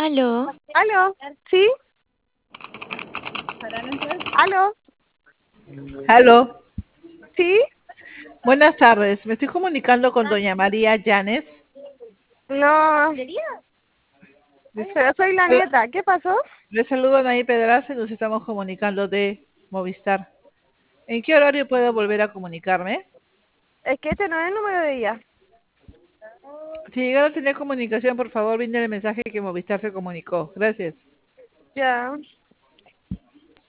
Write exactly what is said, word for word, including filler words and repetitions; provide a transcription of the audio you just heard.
Aló, ¿Aló? ¿Sí? ¿Aló? Aló, ¿Sí? buenas tardes. Me estoy comunicando con doña María Llanes. No, pero soy la Hola, nieta. ¿Qué pasó? le saludo a Naí Pedraza y nos estamos comunicando de Movistar. ¿En qué horario puedo volver a comunicarme? Es que este no es el número de ella. Si llegara a tener comunicación, por favor, brinde el mensaje que Movistar se comunicó. Gracias. Ya.